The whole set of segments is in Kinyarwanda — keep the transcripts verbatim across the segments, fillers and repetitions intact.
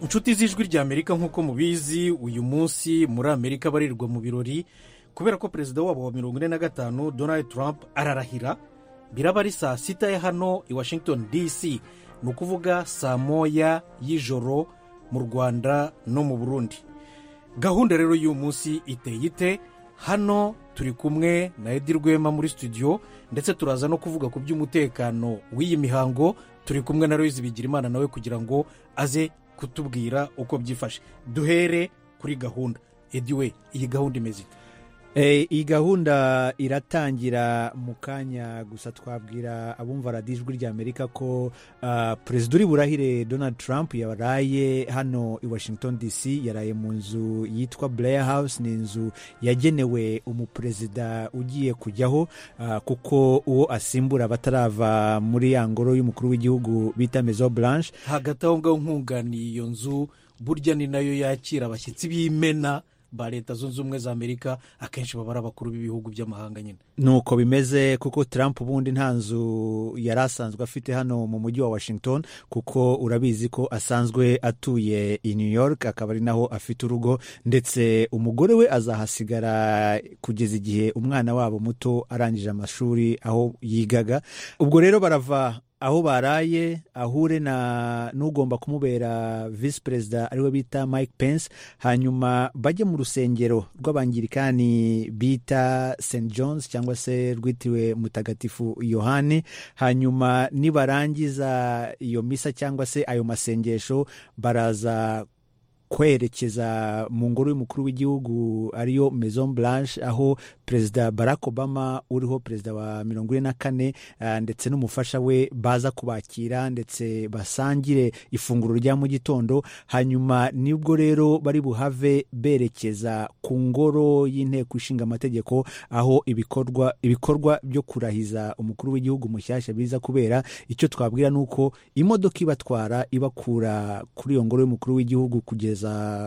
inshuti z'ijwi rya Amerika nk'uko mubizi uyu munsi muri Amerika barirwa mu birori kubera ko perezida wabo wa mirongo ine na gatanu Donald Trump ararahira. Biraba ari saa sita ya hano i Washington D C, ni ukuvuga saa moya y'ijoro mu Rwanda no mu Burundi. Gahunda rero y'uyu munsi iteye ite? Hano turi kumwe na Edi Rwema muri studio, ndetse turaza no kuvuga ku by'umutekano w'iyi mihango. Turi kumwe na Loise Bigirimana nawe kugira ngo aze kutubwira uko byifashe. Duhere kuri gahunda. Edi we, iyi gahunda imeze ite? Eh, iyi gahunda iratangira mu kanya, gusa twabwira abumva radiyo ijwi rya Amerika ko uh, perezida uri burahire Donald Trump yaraye hano i Washington D C. Yaraye mu nzu yitwa Blair House. Ni inzu yagenewe umuperezida ugiye kujyaho uh, kuko uwo asimbura batarava muri ya ngoro y'umukuru w'igihugu bita Maison Blanche. Hagati aho ngaho nkunganiye iyo nzu burya ni nayo yakira abashyitsi b'imena ba leta zunze ubumwe za Amerika, akenshi baba ari abakuru b'ibihugu by'amahanga nyine. Nuko bimeze kuko Trump ubundi nta nzu yari asanzwe afite hano mu mujyi wa Washington, kuko urabizi ko asanzwe atuye i New York, akaba ari naho afite urugo, ndetse umugore we azahasigara kugeza igihe umwana wabo muto arangije amashuri aho yigaga. Ubwo rero barava aho baraye ahure na n'ugomba kumubera vice perezida ariwe bita Mike Pence, hanyuma bajye mu rusengero rw'abangirikani bita Saint John's cyangwa se rwitiriwe mutagatifu Yohani. Hanyuma nibarangiza iyo misa cyangwa se ayo masengesho, baraza kwerekeza mu ngoro y'umukuru w'igihugu ariyo Maison Blanche, aho perezida Barack Obama uriho perezida wa mirongo ine na kane uh, ndetse n'umufasha we baza kubakira ndetse basangire ifunguro rya mu gitondo. Hanyuma nibwo rero bari buhave berekeza ku ngoro y'inteko ishinga amategeko, aho ibikorwa ibikorwa byo kurahiza umukuru w'igihugu mushyashya biza kubera. Icyo twabwira nuko imodoka ibatwara ibakura kuri iyo ngoro y'umukuru w'igihugu kugeza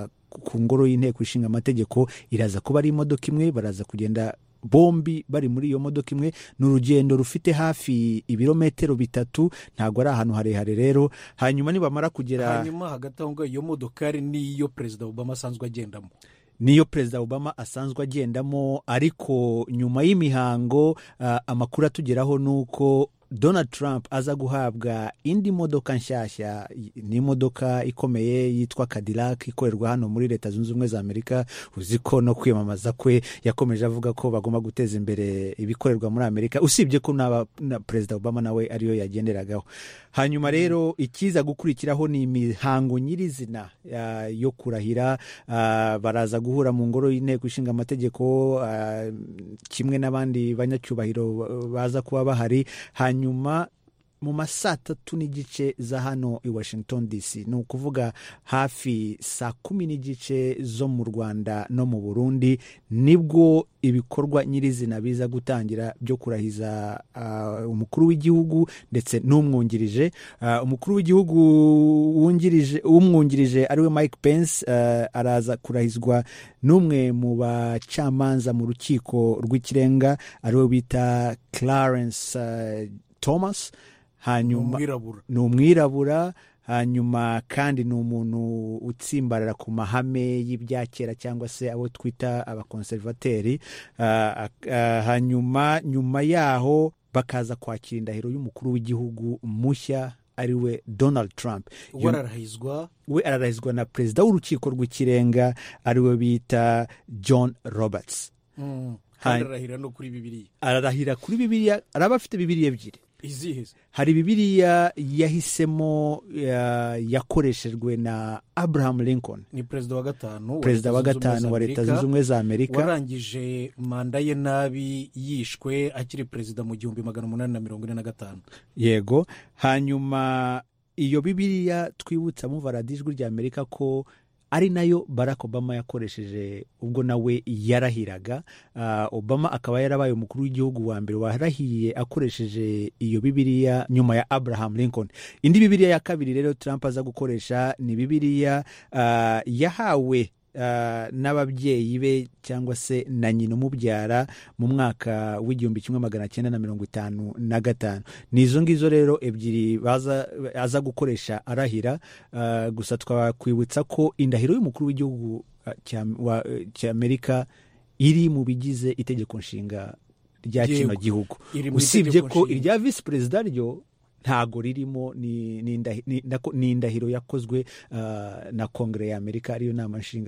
ku ngoro y'inteko ishinga amategeko iraza kuba ari imodoka imwe. Baraza kugenda bombi bari muri iyo modoka imwe. Ni urugendo rufite hafi ibirometero bitatu, ntabwo ari ahantu harehare rero. Hanyuma nibamara kugera, hanyuma hagati aho ngaho iyo modokari niyo perezida Obama asanzwe agendamo niyo perezida Obama asanzwe agendamo. Ariko nyuma y'imihango uh, amakuru atugeraho nuko Donald Trump aza guhabwa indi modoka nshyashya. Ni imodoka ikomeye yitwa Cadillac ikorerwa hano muri leta zunze ubumwe za Amerika. Uziko no kwiyamamaza kwe yakomeje avuga ko bagomba guteza imbere ibikorerwa muri Amerika, usibye ko na, na perezida Obama nawe ariyo yagenderagaho. Hanyuma rero ikiza gukurikiraho ni imihango nyirizina uh, yo kurahira. Uh, baraza guhura mu ngoro y'inteko ishinga amategeko uh, kimwe n'abandi banyacyubahiro baza kuba bahari. Hanyuma mu masaa tatu n'igice za hano i Washington D C, ni ukuvuga hafi saa kumi n'igice zo mu Rwanda no mu Burundi, nibwo ibikorwa nyirizina biza gutangira byo kurahiza uh, umukuru w'igihugu ndetse n'umwungirije. Uh, umukuru w'igihugu wungirije umwungirije ariwe Mike Pence uh, araza kurahizwa n'umwe mu bacamanza mu rukiko rw'ikirenga ariwe bita Clarence uh, Thomas. Hanyuma ni umwirabura. Hanyuma kandi ni umuntu utsimbarara ku mahame y'ibyakera cyangwa se abo twita abakonservateri. Uh, uh, hanyuma nyuma yaho bakaza kwakira indahiro y'umukuru w'igihugu mushya ariwe Donald Trump. We ararahizwa we ararahizwa na perezida w'urukiko rw'ikirenga ariwe bita John Roberts. Mm. Ararahira no kuri Bibiliya. Ararahira kuri Bibiliya. Araba afite Bibiliya ebyiri. Izihe? Hari Bibiliya yahisemo ya, yakoreshejwe na Abraham Lincoln. Ni perezida wa gatanu perezida wa gatanu wa leta zunze ubumwe za Amerika, warangije manda ye nabi, yishwe akiri perezida mu gihumbi magana umunani na mirongo ine na gatanu. Yego. Hanyuma iyo Bibiliya twibutsa mu radiyo ijwi rya Amerika ko ari nayo Barack Obama yakoresheje ubwo nawe yarahiraga. Uh, Obama akaba yarabaye umukuru w'igihugu wa mbere warahiye akoresheje iyo Bibiliya nyuma ya Abraham Lincoln. Indi Bibiliya ya kabiri rero Trump aza gukoresha ni Bibiliya uh, yahawe uh, n'ababyeyi be cyangwa se na nyina umubyara mu mwaka w'igihumbi kimwe magana cyenda na mirongo itanu na gatanu. ni izo ngizo rero ebyiri baza aza gukoresha arahira. uh, gusa twakwibutsa ko indahiro y'umukuru w'igihugu cy'Amerika iri mu bigize itegeko nshinga rya kino gihugu, usibye ko irya visi perezida ryo ntago ririmo. ni ni, ni, ni indahiro yakozwe uh, na Kongere ya Amerika, ariyo nama nshinga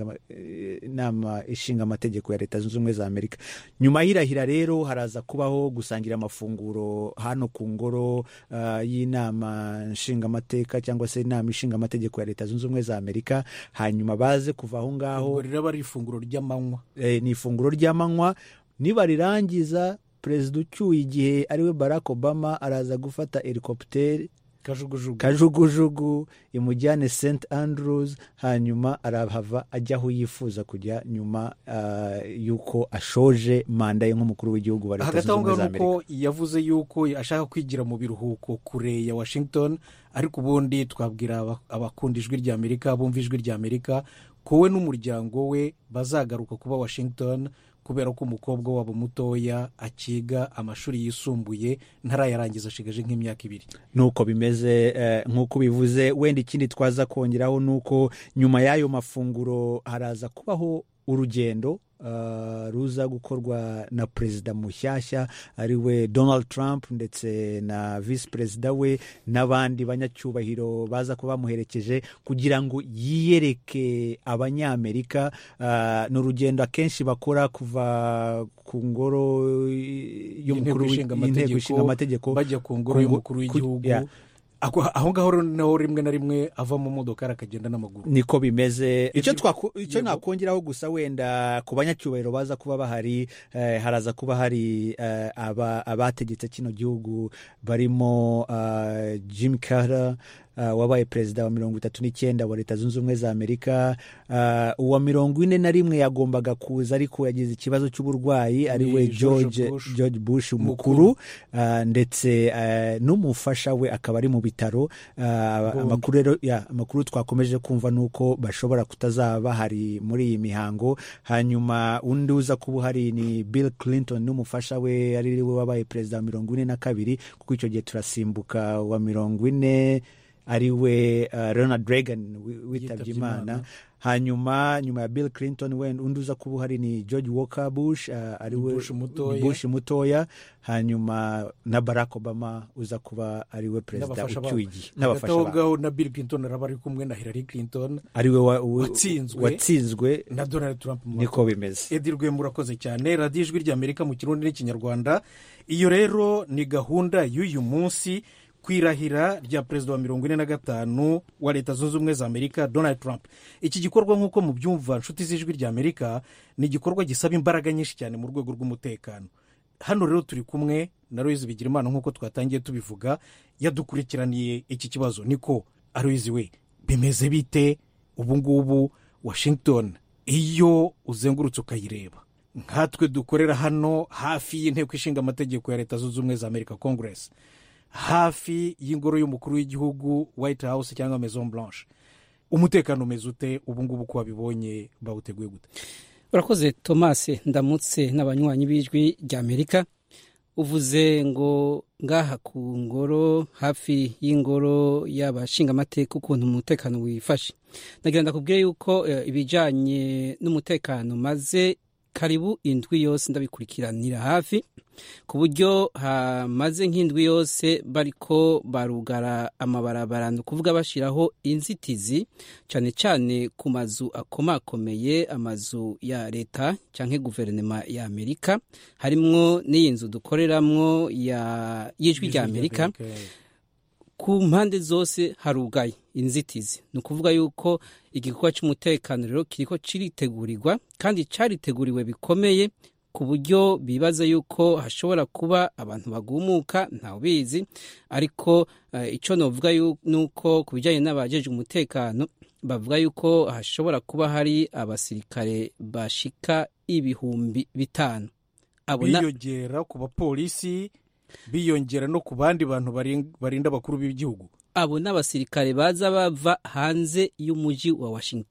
nama ishinga amategeko ya Leta Zunze Ubumwe za Amerika. Nyuma y'irahira rero haraza kubaho gusangira amafunguro hano ku ngoro uh, y'inama nshinga amateka cyangwa se inama ishinga amategeko ya Leta Zunze Ubumwe za Amerika. Hanyuma baze kuva aho ngaho riraba ari ifunguro ry'amanywa. Eh, ni ifunguro ry'amanywa. Niba rirangiza, perezida ucyuye igihe ariwe Barack Obama araza gufata helicopter kajugujugu kajugujugu imujyane Saint Andrews, hanyuma arahava ajya aho yifuza kujya nyuma uh, yuko ashoje manda ye nk'umukuru w'igihugu wa Leta Zunze Ubumwe za Amerika. Nuko yavuze yuko ashaka kwigira mu biruhuko kure ya Washington, ariko ubundi twabwira abakunda ijwi rya Amerika, bumva ijwi rya Amerika, kowe n'umuryango we bazagaruka kuba Washington kubera ko umukobwa wabo mutoya akiga amashuri yisumbuye ntarayarangiza, ashigaje nk'imyaka ibiri. Nuko bimeze eh, nk'uko bivuze. Wenda ikindi twaza kongeraho nuko nyuma y'ayo mafunguro haraza kubaho urugendo uh, ruza gukorwa na perezida mushyashya ariwe Donald Trump ndetse na vice perezida we n'abandi banyacyubahiro baza kuba bamuherekeje kugira ngo yiyereke abanyamerika. Uh, n'urugendo akenshi bakora kuva ku ngoro y'umukuru w'inteko ishinga amategeko bajya ku ngoro y'umukuru w'igihugu. Aho ngaho naho rimwe na rimwe ava mu modoka akagenda n'amaguru. Niko bimeze. Icyo icyo nakongeraho gusa wenda ku banyacyubahiro baza kuba bahari, eh, haraza kuba hari eh, aba abategetse kino gihugu barimo uh, Jimmy Carter uh, wabaye perezida wa mirongo itatu n'icyenda wa Leta Zunze Ubumwe za Amerika. Uh, uwa mirongo ine na rimwe yagombaga kuza ariko yagize ikibazo cy'uburwayi ariwe George Bush, George Bush umukuru, uh, ndetse uh, n'umufasha we akaba ari mu bitaro. Uh, amakuru rero ya amakuru twakomeje kumva nuko bashobora kutazaba bahari muri iyi mihango. Hanyuma undi uza kuba hari ni Bill Clinton n'umufasha we ari we wabaye perezida wa mirongo ine na kabiri, kuko icyo gihe turasimbuka wa mirongo ine ariwe uh, Ronald Reagan witabye Imana. Hanyuma nyuma ya Bill Clinton wenda undi uza kuba hari ni George Walker Bush, uh, ariwe Bush mutoya. Bush mutoya. Hanyuma na Barack Obama uza kuba ariwe perezida ucyuye n'abafasha bawe. Na Bill Clinton araba ari kumwe na Hillary Clinton ariwe wa, watsinzwe watsinzwe na Donald Trump. Niko bimeze. Edi Rwema urakoze cyane. Radio Ijwi rya Amerika mu Kirundi n'Ikinyarwanda. Iyo rero ni gahunda y'uyu munsi kwirahira rya perezida wa mirongo ine na gatanu wa Leta Zunze Ubumwe za Amerika Donald Trump. Iki gikorwa nk'uko mu byumva nshuti z'Ijwi rya Amerika ni igikorwa gisaba imbaraga nyinshi cyane mu rwego rw'umutekano. Hano rero turi kumwe na Aloyizi Bigirimana nk'uko twatangiye tubivuga, yadukurikiraniye iki kibazo. Niko Aloyizi we, bimeze bite ubu ngubu Washington iyo uzengurutse ukayireba? Nkatwe dukorera hano hafi y'inteko ishinga amategeko ya Leta Zunze Ubumwe za Amerika Congress, hafi y'ingoro y'umukuru w'igihugu White House cyangwa Maison Blanche, umutekano umeze ute ubu ngubu ko wabibonye bawuteguye gute? Urakoze Thomas, ndamutse n'abanywanyi b'Ijwi rya Amerika. Uvuze ngo ngaha ku ngoro, hafi y'ingoro y'abashinga amateka, ukuntu umutekano wifashe. Nagira ndakubwiye yuko uh, ibijanye n'umutekano maze karibu indwi yose ndabikurikiranira hafi, ku buryo hamaze nk'indwi yose bariko barugara amabarabara, no kuvuga bashiraho inzitizi cyane cyane ku mazu akomakomeye, amazu ya leta canke guverinoma ya Amerika, harimwo n'iyi nzu dukoreramwo ya y'Ijwi rya Amerika. Ku mpande zose harugaye inzitizi, no kuvuga yuko igikorwa cy'umutekano rero kiriko ciritegurirwa, kandi cariteguriwe bikomeye, ku buryo bibaza yuko hashobora kuba abantu bagumuka ntawe bizi. Ariko uh, ico novuga nuko kubijanye n'abajeje umutekano bavuga yuko hashobora kuba hari abasirikare bashika ibihumbi bitanu. Abona biyongera ku bapolisi, biyongera no ku bandi bantu barinda bakuru b'igihugu. Abo n'abasirikare baza bava hanze y'umuji wa Washington,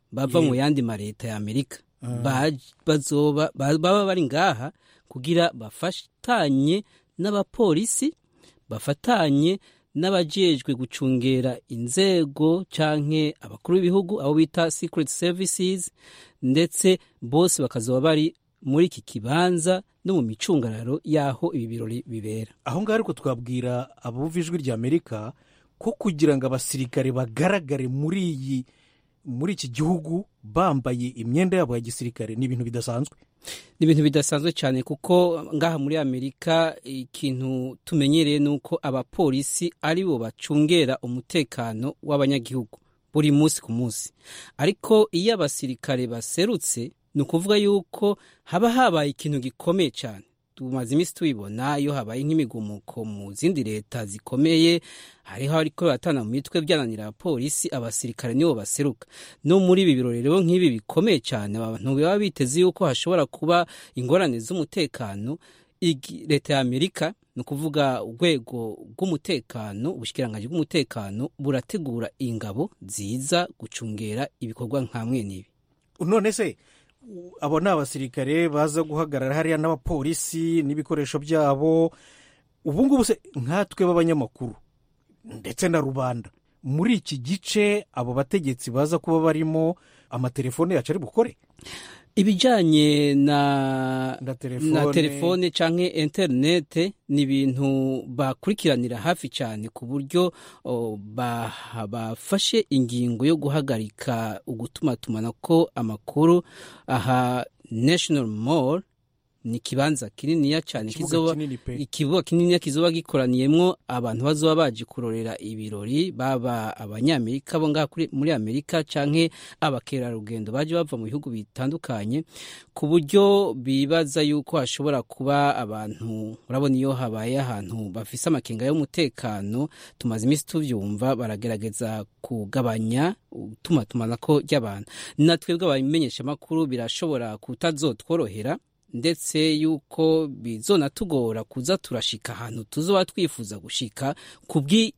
bava Yeah. mu yandi mareta ya Amerika Baj- bazoba ba- baba bari ngaha kugira bafatanye n'abapolisi bafatanye n'abajejwe gucungera inzego canke abakuru b'ibihugu abo bita secret services, ndetse bose bakazoba bari muri iki kibanza no mu micungararo y'aho ibi birori bibera. aho ngaho ariko twabwira abumva ijwi rya amerika ko kugira ngo abasirikare bagaragare muri iyi muri iki gihugu bambaye imyenda yabo ya gisirikare ni ibintu bidasanzwe. Ni ibintu bidasanzwe cyane kuko ngaha muri Amerika ikintu tumenyereye ni uko abapolisi ari bo bacungera umutekano w'abanyagihugu buri munsi ku munsi, ariko iyo abasirikare baserutse ni ukuvuga yuko haba habaye ikintu gikomeye cyane. Tumaze iminsi tubibona iyo habaye nk'imigumuko mu zindi leta zikomeye, hariho ariko batana mu mitwe byananira abapolisi, abasirikare nibo baseruka. No muri ibi birori rero nk'ibi bikomeye cyane, abantu baba biteze yuko hashobora kuba ingorane z'umutekano. Leta ya Amerika ni ukuvuga urwego rw'umutekano, ubushikiranganji bw'umutekano burategura ingabo ziza gucungera ibikorwa nk'amwe n'ibi. None se abo ni abasirikare baza guhagarara hariya n'abapolisi n'ibikoresho byabo. Ubu ngubu se nkatwe b'abanyamakuru ndetse na rubanda muri iki gice abo bategetsi baza kuba barimo, amatelefone yacu ari bukore ibijanye na na telefone, na telefone canke interinete ni ibintu bakurikiranira hafi cyane ku buryo bafashe ingingo yo guhagarika ugutumatumana ko amakuru. Aha National Mall ni kibanza kininiya cyane, kizoba ikibuga kininiya kizoba gikoraniyemwo abantu bazoba baje kurorera ibirori, baba abanyamerika bo ngaha muri Amerika canke abakerarugendo baje bava mu bihugu bitandukanye, ku buryo bibaza yuko hashobora kuba abantu, urabona iyo habaye ahantu bafise amakenga y'umutekano, tumaze iminsi tuvyumva, baragerageza kugabanya utumatumanako ry'abantu. Natwebwe abamenyesha makuru birashobora kutazotworohera, ndetse yuko bizonatugora kuza turashika ahantu tuzoba twifuza gushika kubwi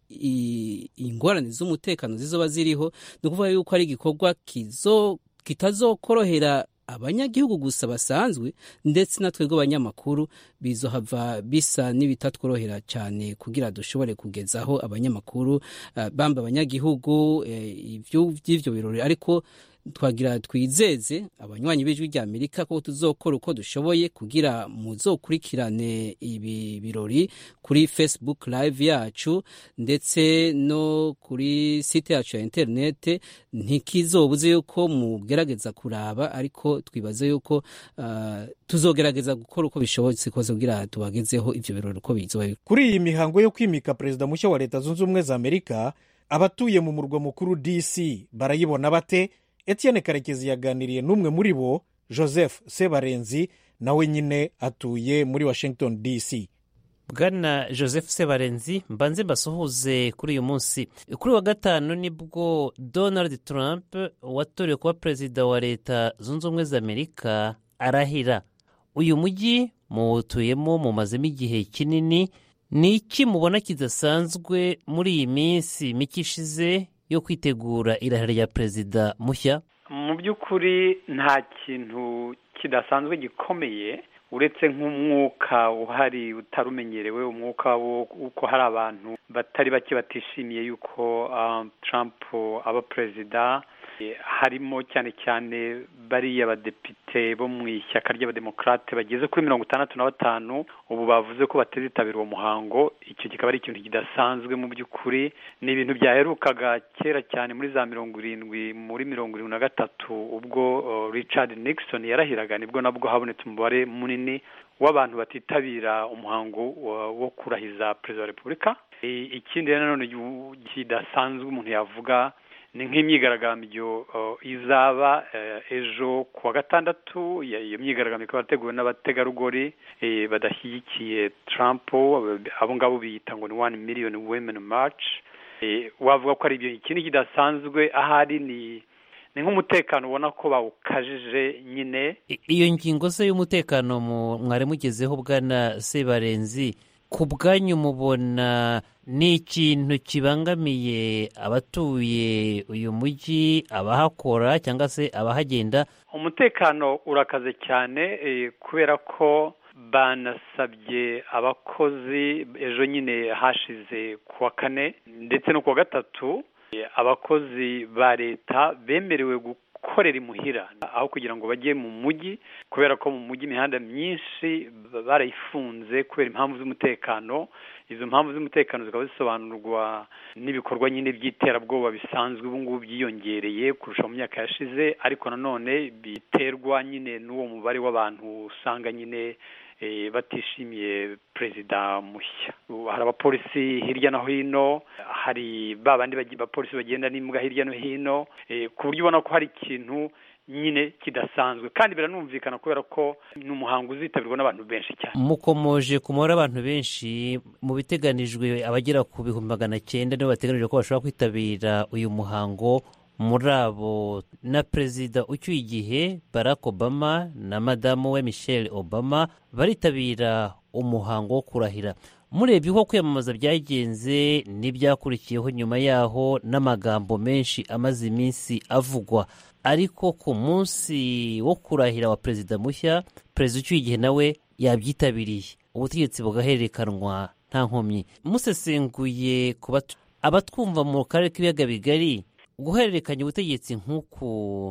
ingorane z'umutekano zizoba ziriho. Ni ukuvuga yuko ari igikorwa kizo kitazokorohera abanyagihugu gusa basanzwe, ndetse natwebwe abanyamakuru bizohava bisa n'ibitatworohera cyane kugira dushobore kugezaho abanyamakuru uh, bamba abanyagihugu uh, ivy'ivyo birori. Ariko twagira twizeze abanywanyi b'ijwi rya Amerika ko tuzokora uko dushoboye kugira muzokurikirane ibi birori kuri Facebook live yacu, ndetse no kuri site yacu ya internet. Ntikizobuze yuko mugerageza kuraba, ariko twibaze yuko uh, tuzogerageza gukora uko bishobotse kose kugira tubagezeho ivyo birori uko bizoba. Kuri iyi mihango yo kwimika perezida mushya wa Leta Zunze Ubumwe za Amerika, abatuye mu murwa mukuru D C barayibona bate? Etienne Karekezi yaganiriye n'umwe muri bo, Joseph Sebarenzi, nawe nyine atuye muri Washington D C. Bwana Joseph Sebarenzi, mbanze mbasuhuze kuri uyu munsi. Kuri wa gatanu nibwo Donald Trump watorewe kuba perezida wa Leta Zunze Ubumwe za Amerika arahira. Uyu mujyi muwutuyemo mumazemo igihe kinini. Ni iki mubona kidasanzwe muri iyi minsi mike ishize yo kwitegura irahira rya perezida mushya? Mu by'ukuri nta kintu kidasanzwe gikomeye uretse nk'umwuka uhari utarumenyerewe, umwuka w'uko hari abantu batari bake batishimiye yuko uh, Trump aba perezida. Harimo cyane cyane bariya abadepite bo mu ishyaka ry'abademokrate bageze kuri mirongo itandatu na batanu ubu bavuze ko batazitabira uwo muhango. Icyo kikaba ari ikintu kidasanzwe mu by'ukuri. Ni ibintu byaherukaga kera cyane muri za mirongo irindwi muri mirongo irindwi na gatatu ubwo uh, Richard Nixon yarahiraga, nibwo nabwo habonetse umubare munini w'abantu batitabira umuhango wo kurahiza perezida wa Repubulika. Ikindi rero nanone kidasanzwe umuntu yavuga ni nk'imyigaragambyo uh, izaba uh, ejo ku wa gatandatu. Iyo myigaragambyo ikaba yateguwe n'abategarugori eh, badashyigikiye Trump, abo ngabo biyita ngo ni one million women march. Eh, wavuga ko ari ibyo ikindi kidasanzwe ahari ni ni nk'umutekano ubona ko bawukajije nyine. Iyo ngingo se y'umutekano mwari mugezeho Bwana Sebarenzi, ku bwanyu mubona ni ikintu kibangamiye abatuye uyu mujyi, abahakora cyangwa se abahagenda? Umutekano urakaze cyane kubera ko banasabye abakozi ejo nyine hashize kuwa kane ndetse no kuwa gatatu, abakozi ba leta bemerewe gukorera imuhira aho kugira ngo bajye mu mujyi, kubera ko mu mujyi imihanda myinshi barayifunze kubera impamvu z'umutekano. Izo mpamvu z'umutekano zikaba zisobanurwa n'ibikorwa nyine by'iterabwoba bisanzwe ubu ngubu byiyongereye kurusha mu myaka yashize, ariko nanone biterwa nyine n'uwo mubare w'abantu usanga nyine E, batishimiye perezida mushya. Hari abapolisi hirya no hino, hari babandi bapolisi bagenda n'imbwa hirya no hino, e, ku buryo ubona ko hari ikintu nyine kidasanzwe, kandi biranumvikana kubera ko ni umuhango uzitabirwa n'abantu benshi cyane. Mukomoje ku mubare w'abantu benshi, mu biteganijwe abagera ku bihumbi magana cyenda nibo bateganijwe ko bashobora kwitabira uyu muhango. Muri abo na perezida ucyuye igihe Barack Obama na madamu we Michelle Obama baritabira umuhango wo kurahira. Murebye uko kwiyamamaza byagenze n'ibyakurikiyeho nyuma yaho n'amagambo menshi amaze iminsi avugwa, ariko ku munsi wo kurahira wa perezida mushya, perezida ucyuye igihe nawe yabyitabiriye, ubutegetsi bugahererekanwa nta nkomyi. Musesenguye kuba abatwumva mu karere k'ibiyaga bigari, guhererekanya ubutegetsi nk'uku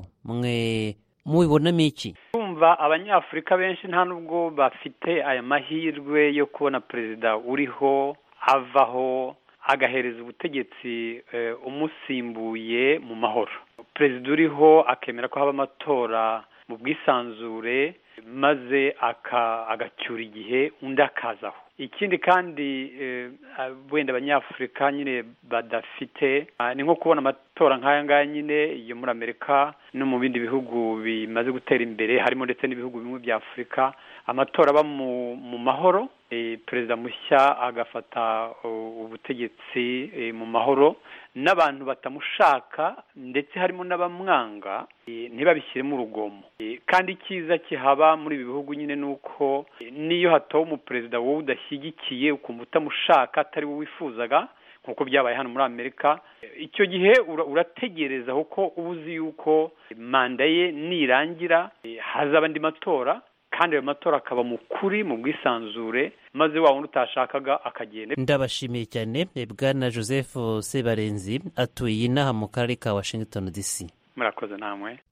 mwe mubibonamo iki? Kumva abanyafurika benshi nta nubwo bafite aya mahirwe yo kubona perezida uriho avaho agahereza ubutegetsi e, umusimbuye mu mahoro. Perezida uriho akemera ko haba amatora mu bwisanzure maze agacyura igihe undi akazaho. Ikindi kandi wenda abanyafurika nyine badafite ni nko kubona amatora nk'aya ngaya nyine yo muri Amerika no mu bindi bihugu bimaze gutera imbere, harimo ndetse n'ibihugu bimwe bya Afurika, amatora aba mu mahoro, perezida mushya agafata ubutegetsi mu mahoro, n'abantu batamushaka ndetse harimo n'abamwanga ntibabishyiremo urugomo. Kandi icyiza kihaba muri ibi bihugu nyine ni uko niyo hatowe umuperezida wowe udashyigikiye ukumva utamushaka atari wowe wifuzaga, nk'uko byabaye hano muri Amerika, icyo gihe urategereza kuko uba uzi yuko manda ye nirangira hazaba andi matora, kandi ayo matora akaba mu kuri mu bwisanzure, maze wa wundi utashakaga akagenda. Ndabashimiye cyane Bwana Joseph Sebarenzi atuye inaha mu karere ka Washington D C. Murakoze namwe.